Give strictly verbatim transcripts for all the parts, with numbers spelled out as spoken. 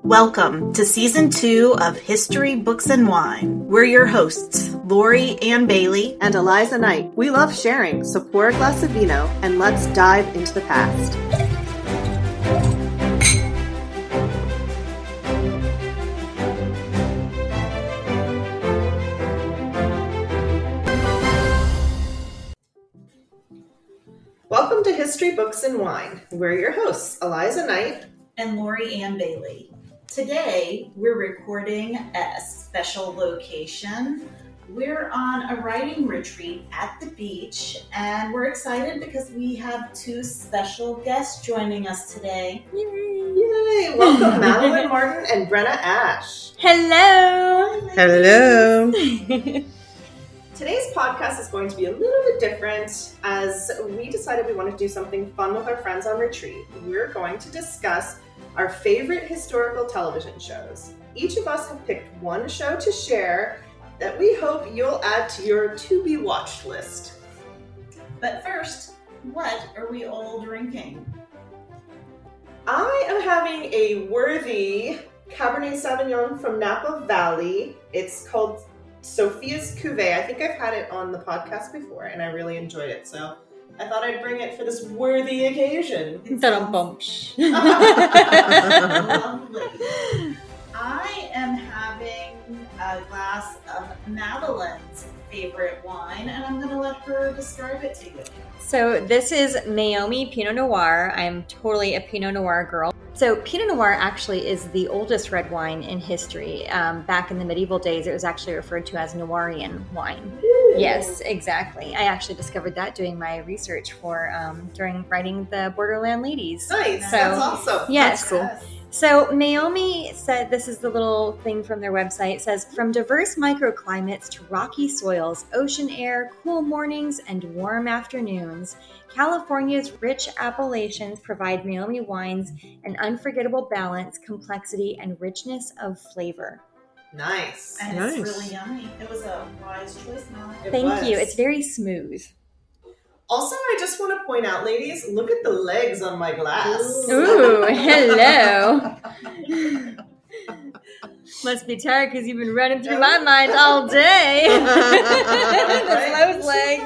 Welcome to Season two of History, Books, and Wine. We're your hosts, Lori Ann Bailey and Eliza Knight. We love sharing, so pour a glass of vino and let's dive into the past. Welcome to History, Books, and Wine. We're your hosts, Eliza Knight and Lori Ann Bailey. Today, we're recording at a special location. We're on a writing retreat at the beach, and we're excited because we have two special guests joining us today. Yay! Yay! Welcome, Madeline Martin and Brenna Ash. Hello! Hello! Today's podcast is going to be a little bit different as we decided we want to do something fun with our friends on retreat. We're going to discuss our favorite historical television shows. Each of us have picked one show to share that we hope you'll add to your to-be-watched list. But first, what are we all drinking? I am having a worthy Cabernet Sauvignon from Napa Valley. It's called Sophia's Cuvée. I think I've had it on the podcast before, and I really enjoyed it, so I thought I'd bring it for this worthy occasion. Lovely. I am having a glass of Madeline's favorite wine, and I'm going to let her describe it to you. So this is Meiomi Pinot Noir. I'm totally a Pinot Noir girl. So Pinot Noir actually is the oldest red wine in history. Um, back in the medieval days, it was actually referred to as Noirian wine. Ooh. Yes, exactly. I actually discovered that doing my research for um, during writing the Borderland Ladies. Nice. So, that's awesome. Yes. That's cool. So Meiomi said, this is the little thing from their website, it says, from diverse microclimates to rocky soils, ocean air, cool mornings, and warm afternoons, California's rich appellations provide Meiomi wines an unforgettable balance, complexity, and richness of flavor. Nice. And nice. It's really yummy. It was a wise choice, Mel. Thank was. you. It's very smooth. Also, I just want to point out, ladies, look at the legs on my glass. Ooh, hello. Must be tired because you've been running through my mind all day. Those legs.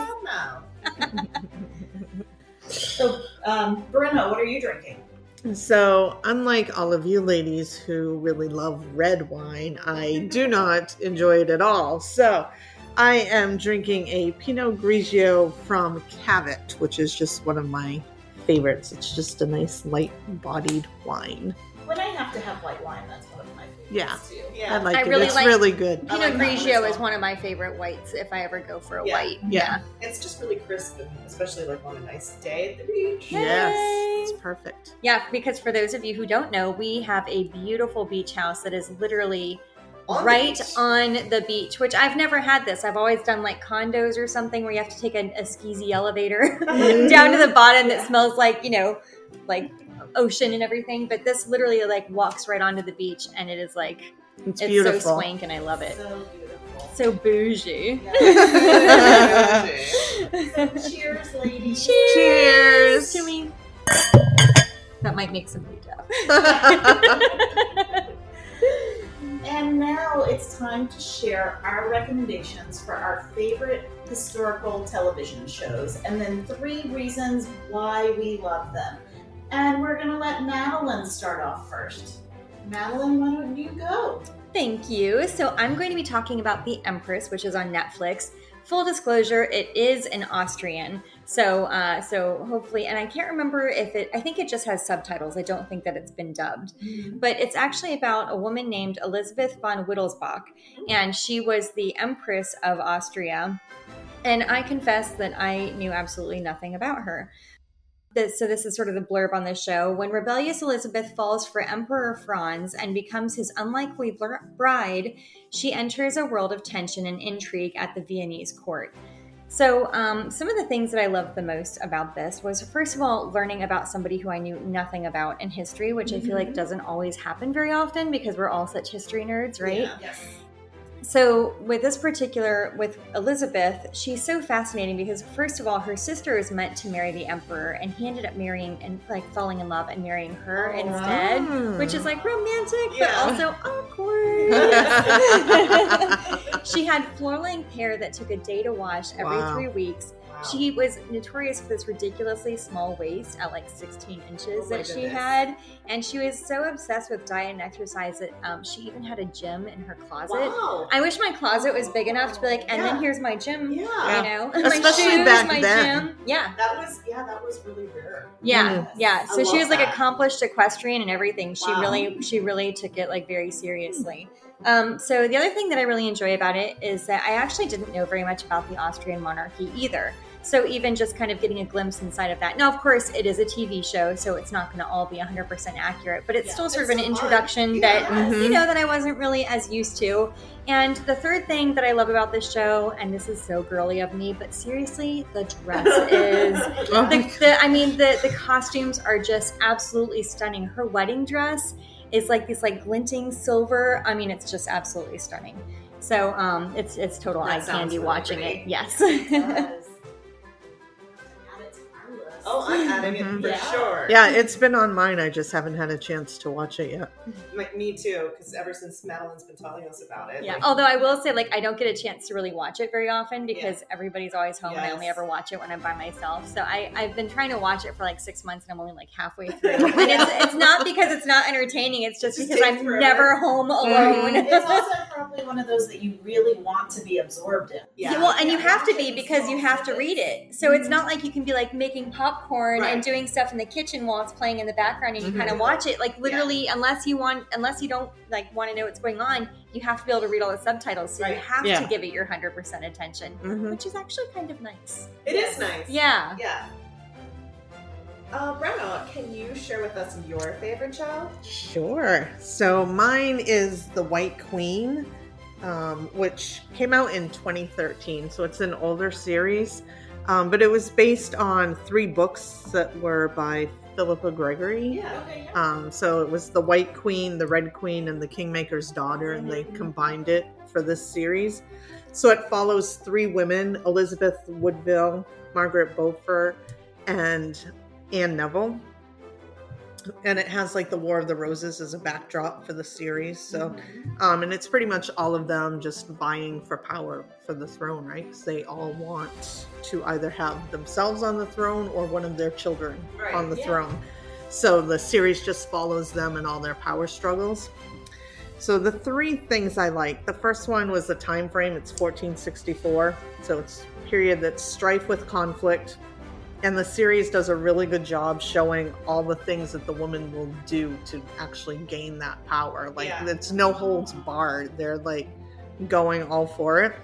So, um, Brenna, what are you drinking? So, unlike all of you ladies who really love red wine, I do not enjoy it at all. So, I am drinking a Pinot Grigio from Cavit, which is just one of my favorites. It's just a nice light-bodied wine. When I have to have white wine, that's one of my favorites Yeah. too. Yeah, I like I it. really it's like really good. Pinot like Grigio one is one of my favorite whites if I ever go for a Yeah. white. Yeah. It's just really crisp, and especially like on a nice day at the beach. Yay. Yes, it's perfect. Yeah, because for those of you who don't know, we have a beautiful beach house that is literally On the right beach. on the beach, which I've never had this. I've always done like condos or something where you have to take a, a skeezy elevator down to the bottom that smells like, you know, like ocean and everything. But this literally like walks right onto the beach, and it is like, It's, it's beautiful. so swank, and I love it. So beautiful. So bougie. Yeah. So cheers, ladies. Cheers. Cheers. to me. That might make somebody deaf. And now it's time to share our recommendations for our favorite historical television shows, and then three reasons why we love them. And we're going to let Madeline start off first. Madeline, why don't you go? Thank you. So I'm going to be talking about The Empress, which is on Netflix. Full disclosure, it is an Austrian. So uh, so hopefully, and I can't remember if it, I think it just has subtitles. I don't think that it's been dubbed. Mm-hmm. But it's actually about a woman named Elizabeth von Wittelsbach. And she was the Empress of Austria. And I confess that I knew absolutely nothing about her. So this is sort of the blurb on the show. When rebellious Elizabeth falls for Emperor Franz and becomes his unlikely bride, she enters a world of tension and intrigue at the Viennese court. So um, some of the things that I loved the most about this was, first of all, learning about somebody who I knew nothing about in history, which mm-hmm. I feel like doesn't always happen very often because we're all such history nerds, right? Yeah. Yes. So with this particular, with Elizabeth, she's so fascinating because first of all, her sister is meant to marry the emperor, and he ended up marrying and like falling in love and marrying her Oh, instead, wow. which is like romantic, Yeah. but also awkward. She had floor-length hair that took a day to wash every Wow. three weeks. Wow. She was notorious for this ridiculously small waist at like sixteen inches Oh my that she goodness. had. And she was so obsessed with diet and exercise that um, she even had a gym in her closet. Wow. I wish my closet was big enough to be like, and Yeah. then here's my gym. Yeah. You know, Especially my shoes, back my then. gym. Yeah. That was, yeah, that was really rare. Yeah, Mhm. yeah. I So she love was like that. accomplished equestrian and everything. She Wow. really, she really took it like very seriously. Um, so the other thing that I really enjoy about it is that I actually didn't know very much about the Austrian monarchy either. So even just kind of getting a glimpse inside of that. Now, of course, it is a T V show, so it's not going to all be one hundred percent accurate, but it's Yeah, still sort it's of an fun. introduction Yeah, that, yes. you know, that I wasn't really as used to. And the third thing that I love about this show, and this is so girly of me, but seriously, the dress is... Oh, The, the, I mean, the, the costumes are just absolutely stunning. Her wedding dress is like this like glinting silver. I mean, it's just absolutely stunning. So um, it's it's total That eye sounds candy really watching pretty. it. Yes. Yes. Add it to our list. Oh, I'm adding it Mhm. for Yeah. sure. yeah, it's been on mine. I just haven't had a chance to watch it yet. Me- Me too, because ever since Madeline's been telling us about it. Yeah. like, Although I will say, like, I don't get a chance to really watch it very often because everybody's always home, and I only Yes. ever watch it when I'm by myself. So I I've been trying to watch it for like six months, and I'm only like halfway through. And it's it's not because it's not entertaining. It's just It just because takes I'm forever. never home alone. It's also probably one of those that you really want to be absorbed in. Yeah. Yeah, well, and you Yeah. have to be because you have to read it. So it's not like you can be like making popcorn Right. and doing stuff in the kitchen while it's playing in the background and you Mhm. kind of watch it. Like literally, unless you want, unless you don't like want to know what's going on, you have to be able to read all the subtitles. So you Right. have Yeah. to give it your one hundred percent attention, Mhm. which is actually kind of nice. It is nice. Yeah. Yeah. Uh, Brenna, can you share with us your favorite show? Sure. So mine is The White Queen, um, which came out in twenty thirteen. So it's an older series, um, but it was based on three books that were by Philippa Gregory. Yeah. Okay, yeah. Um, so it was The White Queen, The Red Queen, and The Kingmaker's Daughter, and they combined it for this series. So it follows three women, Elizabeth Woodville, Margaret Beaufort, and Anne Neville. And it has like the War of the Roses as a backdrop for the series. So, um, and it's pretty much all of them just vying for power for the throne, right? Because they all want to either have themselves on the throne or one of their children Right, on the yeah. throne. So the series just follows them and all their power struggles. So the three things I like, the first one was the time frame. It's fourteen sixty-four. So it's a period that's strife with conflict. And the series does a really good job showing all the things that the woman will do to actually gain that power. Like, Yeah. it's no holds barred. They're like going all for it.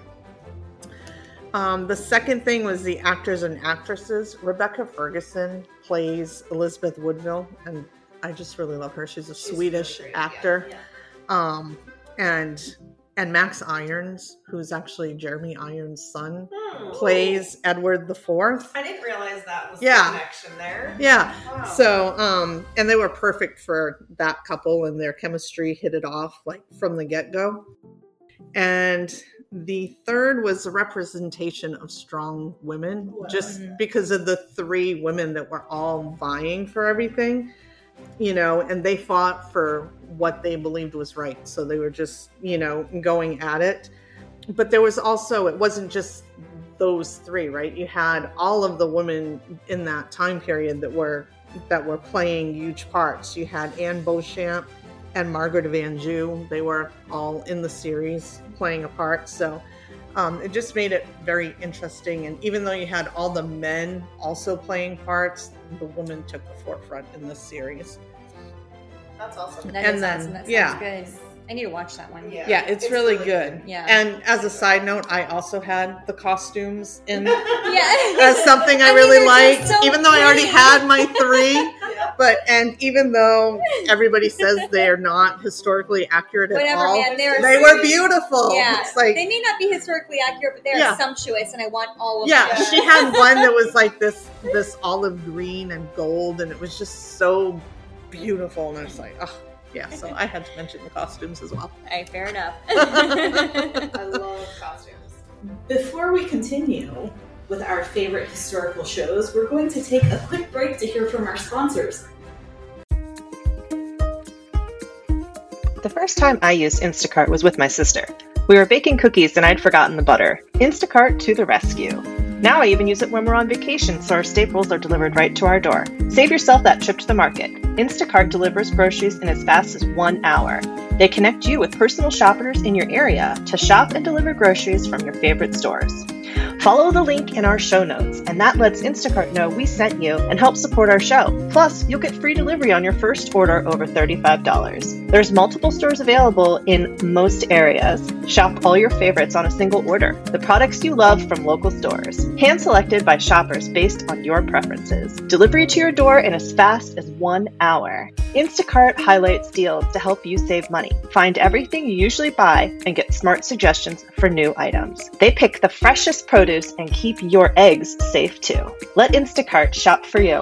Um, the second thing was the actors and actresses. Rebecca Ferguson plays Elizabeth Woodville, and I just really love her. She's a She's Swedish really great, yeah, actor. yeah. Um, and and Max Irons, who's actually Jeremy Irons' son, Hmm. plays Edward the Fourth. I didn't realize that was Yeah. the connection there. Yeah. Wow. So, um, and they were perfect for that couple, and their chemistry hit it off like from the get go. And the third was a representation of strong women, Wow. just Mhm. because of the three women that were all vying for everything, you know, and they fought for what they believed was right. So they were just, you know, going at it. But there was also, it wasn't just those three, right? You had all of the women in that time period that were that were playing huge parts. You had Anne Beauchamp and Margaret of Anjou. They were all in the series playing a part. So um, it just made it very interesting. And even though you had all the men also playing parts, the women took the forefront in this series. That's awesome. That And is then- awesome. That sounds yeah. good. I need to watch that one. Yeah. Yeah, it's, It's really, really good. good. Yeah. And as a side note, I also had the costumes in Yeah. as something I, I mean, really they're liked, just so even though I already pretty. had my three. Yeah. But and even though everybody says they're not historically accurate at Whatever, all, man. They're they were beautiful. Yeah, It's like they may not be historically accurate, but they're Yeah. sumptuous, and I want all of yeah, them. she had one that was like this this olive green and gold, and it was just so beautiful. And I was like, oh, Yeah, so I had to mention the costumes as well. All right, fair enough. I love costumes. Before we continue with our favorite historical shows, we're going to take a quick break to hear from our sponsors. The first time I used Instacart was with my sister. We were baking cookies and I'd forgotten the butter. Instacart to the rescue. Now I even use it when we're on vacation, so our staples are delivered right to our door. Save yourself that trip to the market. Instacart delivers groceries in as fast as one hour. They connect you with personal shoppers in your area to shop and deliver groceries from your favorite stores. Follow the link in our show notes, and that lets Instacart know we sent you and help support our show. Plus, you'll get free delivery on your first order over thirty-five dollars. There's multiple stores available in most areas. Shop all your favorites on a single order. The products you love from local stores. Hand-selected by shoppers based on your preferences. Delivery to your door in as fast as one hour. Instacart highlights deals to help you save money. Find everything you usually buy and get smart suggestions for new items. They pick the freshest produce and keep your eggs safe too. Let Instacart shop for you.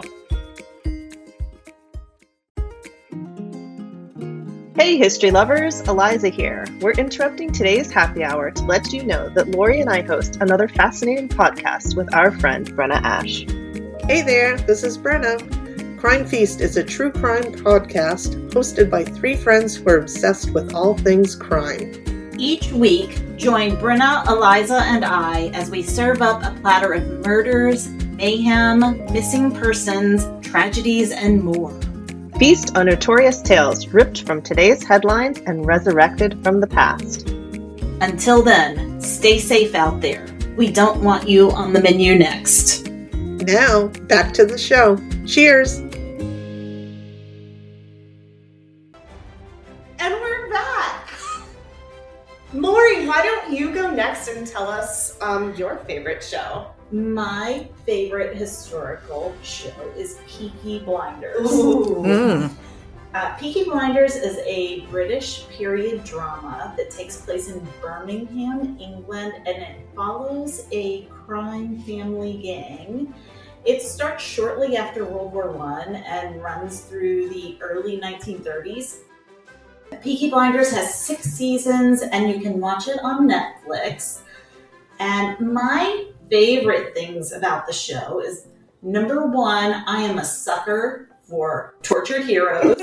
Hey history lovers, Eliza here. We're interrupting today's happy hour to let you know that Lori and I host another fascinating podcast with our friend Brenna Ash. Hey there, this is Brenna. Crime Feast is a true crime podcast hosted by three friends who are obsessed with all things crime. Each week, join Brenna, Eliza, and I as we serve up a platter of murders, mayhem, missing persons, tragedies, and more. Feast on notorious tales ripped from today's headlines and resurrected from the past. Until then, stay safe out there. We don't want you on the menu next. Now, back to the show. Cheers! And we're back! Lori, why don't you go next and tell us um, your favorite show? My favorite historical show is Peaky Blinders. Mm. Uh, Peaky Blinders is a British period drama that takes place in Birmingham, England, and it follows a crime family gang. It starts shortly after World War One and runs through the early nineteen thirties. Peaky Blinders has six seasons, and you can watch it on Netflix. And my favorite things about the show is, number one, I am a sucker for tortured heroes.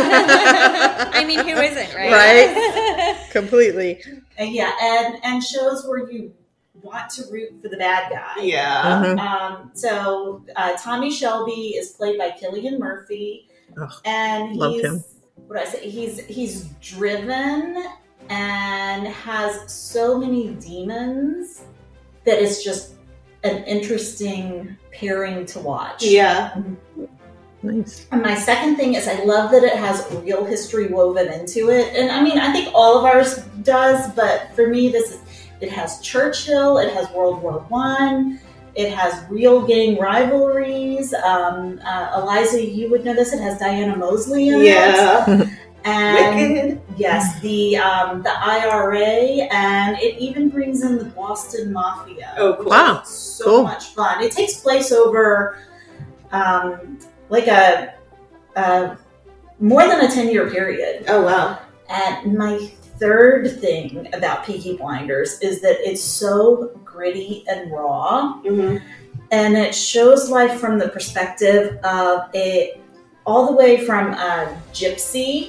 I mean, who isn't, right? Right? Completely. And yeah, and, and shows where you want to root for the bad guy. Yeah. Mhm. Um, so uh, Tommy Shelby is played by Cillian Murphy, Ugh, and he's love him. what do I say? He's he's driven and has so many demons that it's just an interesting pairing to watch. Yeah. Nice. And my second thing is I love that it has real history woven into it. And I mean, I think all of ours does, but for me, this is, it has Churchill, it has World War One, it has real gang rivalries. Um, uh, Eliza, you would know this, it has Diana Mosley in Yeah. it. And Wicked. yes, the um, the I R A, and it even brings in the Boston Mafia. Oh, cool. Wow. So Cool. much fun. It takes place over um, like a, a more than a ten-year period. Oh, wow. And my third thing about Peaky Blinders is that it's so gritty and raw, Mm-hmm. and it shows life from the perspective of a all the way from a gypsy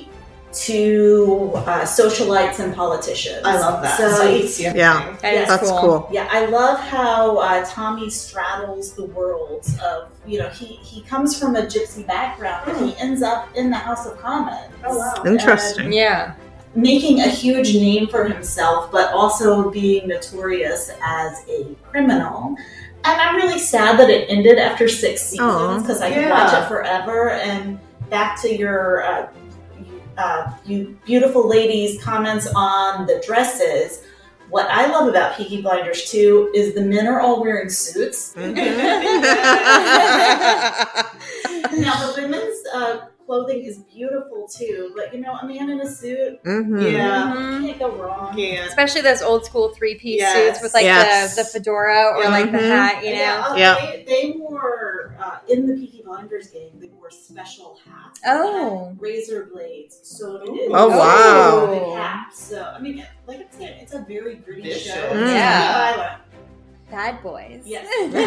to uh, socialites and politicians. I love that. So, So it's your Yeah. thing. That is That's cool. cool. yeah, I love how uh, Tommy straddles the worlds of, you know, he, he comes from a gypsy background, but he ends up in the House of Commons. Oh, wow. Interesting. Yeah. Making a huge name for himself, but also being notorious as a criminal. And I'm really sad that it ended after six seasons because I could Yeah. watch it forever. And back to your, uh, uh, you beautiful ladies' comments on the dresses. What I love about Peaky Blinders too is the men are all wearing suits. Mhm. Now the women's uh, clothing is beautiful too, but you know, a man in a suit, Mhm. Yeah. Mhm. can't go wrong. Yeah. Especially those old school three piece Yes. suits with like Yes. the, the fedora or like the Mhm. hat, you know? Yeah, uh, Yeah. They, they wore uh, in the Peaky Blinders game. They wore special hats Oh. razor blades. So it Ooh. is. Oh, wow. The cap. So I mean, like I said, it's a very gritty Vicious. show. Mm. It's Yeah. violent. Bad Boys. Yes.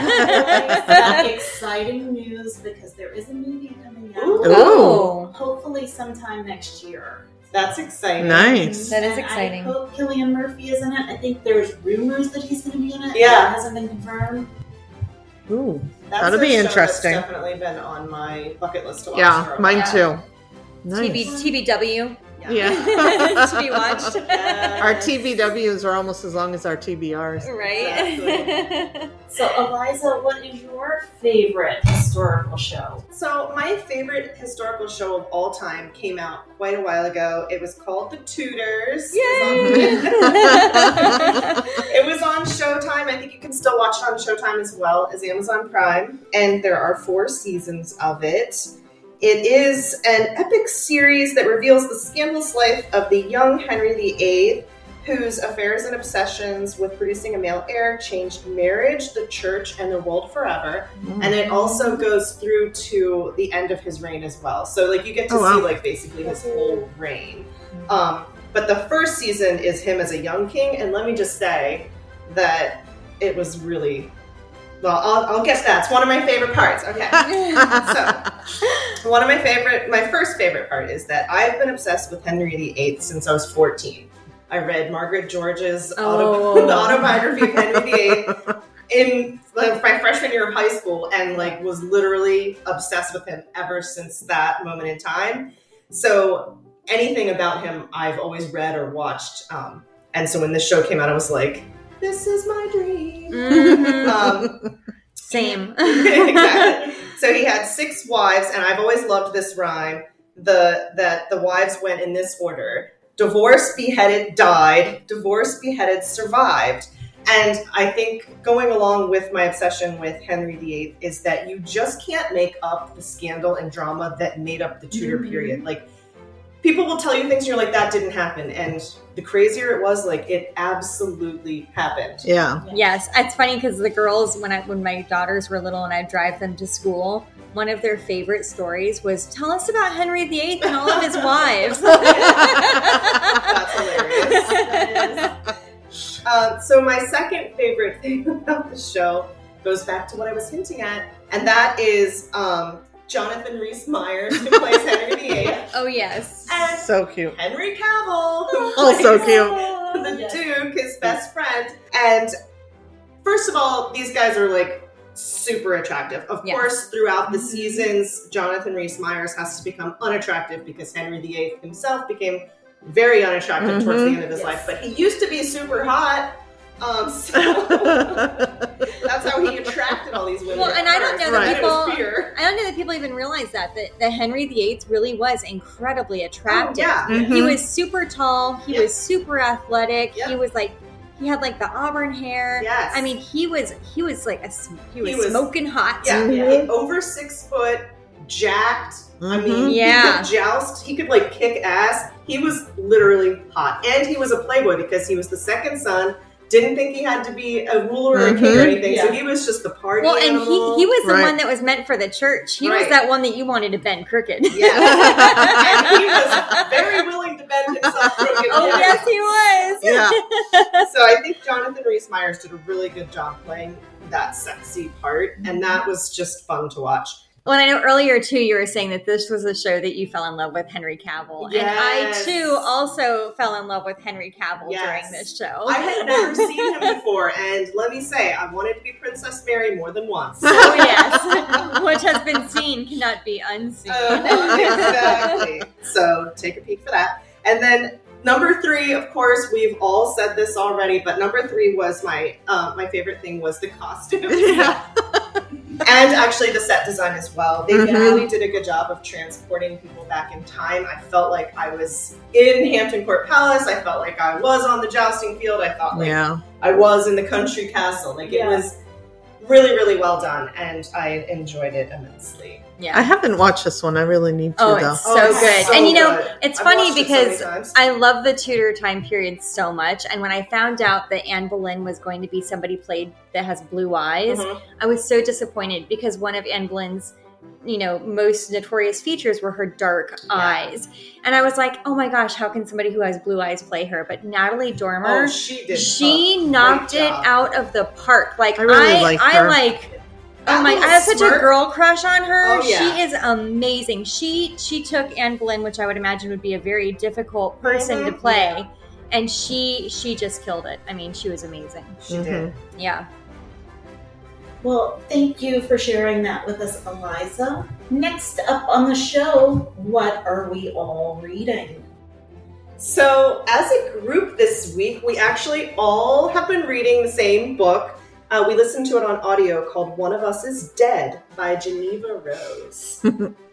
That exciting news because there is a movie coming out. Ooh. Oh. Hopefully sometime next year. That's exciting. Nice. That is And exciting. I hope Cillian Murphy is in it. I think there's rumors that he's going to be in it. Yeah. That hasn't been confirmed. Ooh. That's That'll a be show interesting. That's definitely been on my bucket list to watch. Yeah, for a mine while. too. Nice. T B, T B W. Yeah. To be watched. Yes. Our T B Ws are almost as long as our T B Rs. Right? So, Eliza, what is your favorite historical show? So my favorite historical show of all time came out quite a while ago. It was called The Tudors. It was on, it was on Showtime. I think you can still watch it on Showtime as well as Amazon Prime. And there are four seasons of it. It is an epic series that reveals the scandalous life of the young Henry the Eighth, whose affairs and obsessions with producing a male heir changed marriage, the church, and the world forever. And it also goes through to the end of his reign as well. So, like, you get to Oh, wow. see, like, basically his whole reign. Um, but the first season is him as a young king, and let me just say that it was really... Well, I'll, I'll guess that. It's one of my favorite parts. Okay. So, one of my favorite, my first favorite part is that I've been obsessed with Henry the Eighth since I was fourteen. I read Margaret George's Oh. auto, the autobiography of Henry the Eighth in like, my freshman year of high school, and like was literally obsessed with him ever since that moment in time. So anything about him, I've always read or watched. Um, and so when this show came out, I was like, "This is my dream." Mhm. Um, Same. exactly. So he had six wives, and I've always loved this rhyme. The that the wives went in this order: divorced, beheaded, died; divorced, beheaded, survived. And I think going along with my obsession with Henry the Eighth is that you just can't make up the scandal and drama that made up the Tudor Mhm. period. Like, people will tell you things and you're like, that didn't happen. And the crazier it was, like, it absolutely happened. Yeah. Yes, it's funny because the girls, when I when my daughters were little and I'd drive them to school, one of their favorite stories was, "Tell us about Henry the Eighth and all of his wives." That's hilarious. Um, so my second favorite thing about the show goes back to what I was hinting at, and that is um, Jonathan Rhys-Meyers, who plays Henry the Eighth, Oh yes. and So cute. Henry Cavill, who Oh, so plays cute. the Yes. Duke, his best friend. And first of all, these guys are like super attractive. Of Yes. course, throughout the seasons, Jonathan Rhys-Meyers has to become unattractive because Henry the Eighth himself became very unattractive towards the Mhm. end of his Yes. life. But he used to be super hot. Um, so that's how he attracted all these women. Well, at and I don't first. know that And it was people- fear. I don't know that people even realize that that, that Henry the Eighth really was incredibly attractive. Oh, yeah. Mhm. He was super tall. He Yep. was super athletic. Yep. He was like, he had like the auburn hair. Yes. I mean, he was he was like a sm- he was, He was- smoking hot. Yeah, Mhm. yeah. Over six foot, jacked. I mean, Mhm. Yeah. he could joust. He could like kick ass. He was literally hot, and he was a playboy because he was the second son. Didn't think he had to be a ruler or a king or Mhm. anything, so Yeah. he was just the party Well, and he, animal. he was the Right. one that was meant for the church. He was Right. that one that you wanted to bend crooked. Yes. And he was very willing to bend himself crooked. Oh yes, he was. Yeah. So I think Jonathan Rhys-Meyers did a really good job playing that sexy part, and that was just fun to watch. Well, and I know earlier too, you were saying that this was a show that you fell in love with Henry Cavill, and I Yes. too also fell in love with Henry Cavill Yes. during this show. I had never seen him before, and let me say, I wanted to be Princess Mary more than once. Oh yes, what has been seen cannot be unseen. Uh, exactly. So take a peek for that. And then number three, of course, we've all said this already, but number three was my uh, my favorite thing was the costumes. Yeah. And actually the set design as well. They Mhm. really did a good job of transporting people back in time. I felt like I was in Hampton Court Palace. I felt like I was on the jousting field. I felt like Yeah. I was in the country castle. Like it Yeah. was really, really well done, and I enjoyed it immensely. Yeah. I haven't watched this one. I really need to, Oh, though. it's so good. so And you know, good. it's I've funny watched it so many because times. I love the Tudor time period so much. And when I found out that Anne Boleyn was going to be somebody played that has blue eyes, Mhm. I was so disappointed because one of Anne Boleyn's you know, most notorious features were her dark Yeah. eyes. And I was like, oh my gosh, how can somebody who has blue eyes play her? But Natalie Dormer, Oh, she did. she a knocked great it job. out of the park. Like I really I, like I her. like. That Oh my! little I have such a smirk. girl crush on her. Oh, yeah. She is amazing. She she took Anne Boleyn, which I would imagine would be a very difficult person Mhm. to play, Yeah. and she she just killed it. I mean, she was amazing. She Mhm. did. Yeah. Well, thank you for sharing that with us, Eliza. Next up on the show, what are we all reading? So, as a group this week, we actually all have been reading the same book. Uh, we listened to it on audio called One of Us is Dead by Geneva Rose.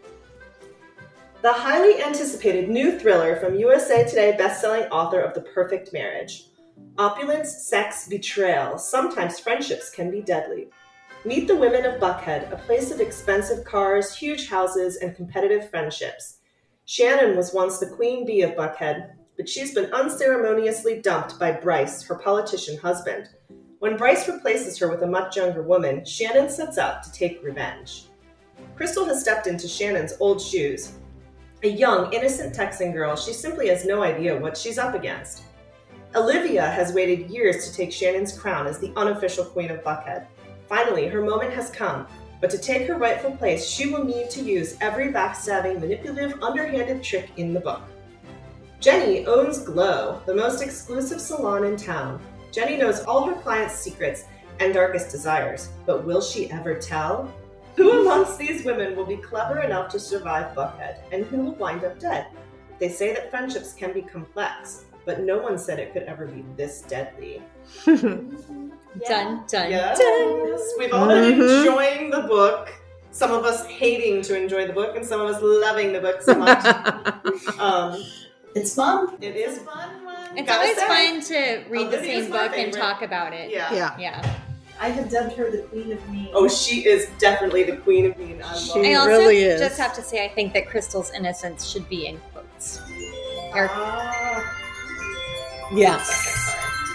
The highly anticipated new thriller from U S A Today bestselling author of The Perfect Marriage. Opulence, sex, betrayal. Sometimes friendships can be deadly. Meet the women of Buckhead, a place of expensive cars, huge houses, and competitive friendships. Shannon was once the queen bee of Buckhead, but she's been unceremoniously dumped by Bryce, her politician husband. When Bryce replaces her with a much younger woman, Shannon sets out to take revenge. Crystal has stepped into Shannon's old shoes. A young, innocent Texan girl, she simply has no idea what she's up against. Olivia has waited years to take Shannon's crown as the unofficial queen of Buckhead. Finally, her moment has come, but to take her rightful place, she will need to use every backstabbing, manipulative, underhanded trick in the book. Jenny owns Glow, the most exclusive salon in town. Jenny knows all her clients' secrets and darkest desires, but will she ever tell? Who amongst these women will be clever enough to survive Buckhead, and who will wind up dead? They say that friendships can be complex, but no one said it could ever be this deadly. Dun dun Yes, dun. we've all been Mhm. enjoying the book. Some of us hating to enjoy the book, and some of us loving the book so much. um, It's fun. it is fun. It's Gotta always say. fun to read Olivia's the same my book and favorite. talk about it. Yeah. Yeah. Yeah. I have dubbed her the queen of me. Oh, she is definitely the queen of mean. I love She I it. also really is. just have to say, I think that Crystal's innocence should be in quotes. Air- Ah. Yes.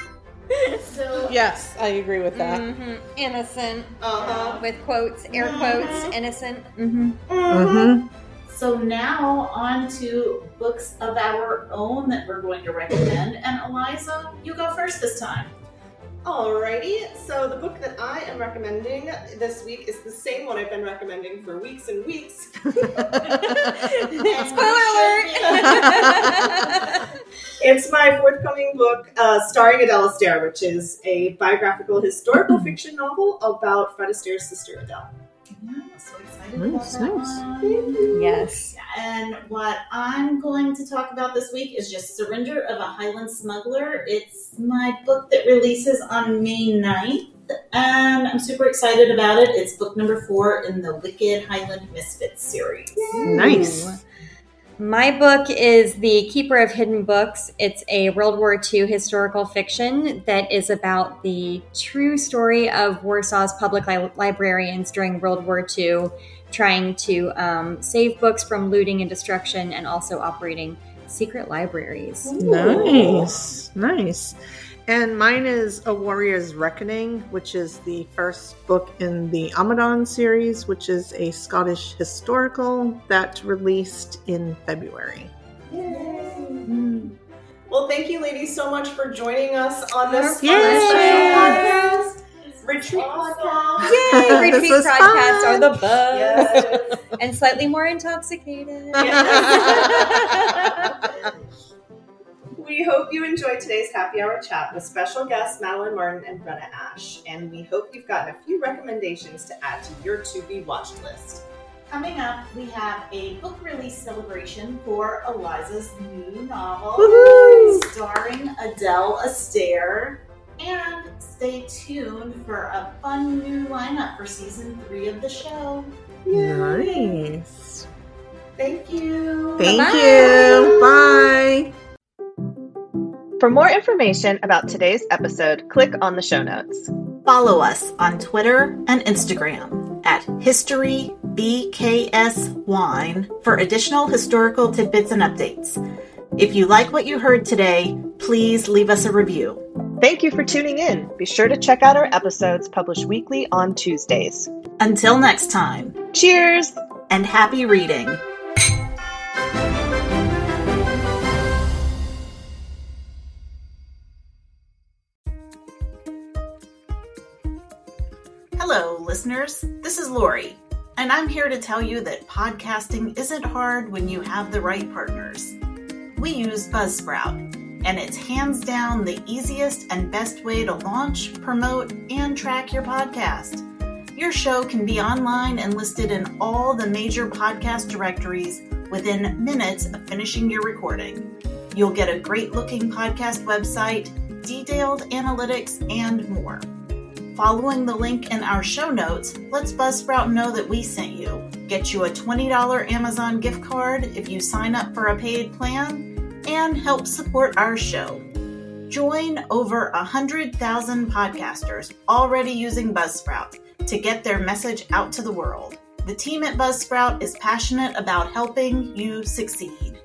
So Yes, I agree with that. Mhm. Innocent. Uh-huh. With quotes, air Mhm. quotes, innocent. Mm-hmm. Mm-hmm. So now on to books of our own that we're going to recommend. And Eliza, you go first this time. Alrighty, so the book that I am recommending this week is the same one I've been recommending for weeks and weeks. Spoiler alert! It's my forthcoming book, uh, starring Adele Astaire, which is a biographical historical fiction novel about Fred Astaire's sister Adele. Yeah, so excited Nice, about that nice. one. Yes. And what I'm going to talk about this week is just Surrender of a Highland Smuggler. It's my book that releases on May ninth, and I'm super excited about it. It's book number four in the Wicked Highland Misfits series. Nice. My book is The Keeper of Hidden Books. It's a World War Two historical fiction that is about the true story of Warsaw's public li- librarians during World War Two, trying to um, save books from looting and destruction and also operating secret libraries. Nice. Nice. And mine is A Warrior's Reckoning, which is the first book in the Amadon series, which is a Scottish historical that released in February. Well, thank you, ladies, so much for joining us on this fun Yay! special podcast. Retreat podcast. Yay! This Retreat was podcasts fun. are the best. Yes. And slightly more intoxicated. We hope you enjoyed today's happy hour chat with special guests Madeline Martin and Brenna Ash, and we hope you've gotten a few recommendations to add to your to-be watched list. Coming up, we have a book release celebration for Eliza's new novel, Woohoo! starring Adele Astaire. And stay tuned for a fun new lineup for season three of the show. Nice. Thank you. Thank Bye-bye. you. Bye. For more information about today's episode, click on the show notes. Follow us on Twitter and Instagram at History B K S Wine for additional historical tidbits and updates. If you like what you heard today, please leave us a review. Thank you for tuning in. Be sure to check out our episodes published weekly on Tuesdays. Until next time. Cheers! And happy reading. Hello, listeners. This is Lori, and I'm here to tell you that podcasting isn't hard when you have the right partners. We use Buzzsprout, and it's hands down the easiest and best way to launch, promote, and track your podcast. Your show can be online and listed in all the major podcast directories within minutes of finishing your recording. You'll get a great-looking podcast website, detailed analytics, and more. Following the link in our show notes lets Buzzsprout know that we sent you, get you a twenty dollars Amazon gift card if you sign up for a paid plan, and help support our show. Join over one hundred thousand podcasters already using Buzzsprout to get their message out to the world. The team at Buzzsprout is passionate about helping you succeed.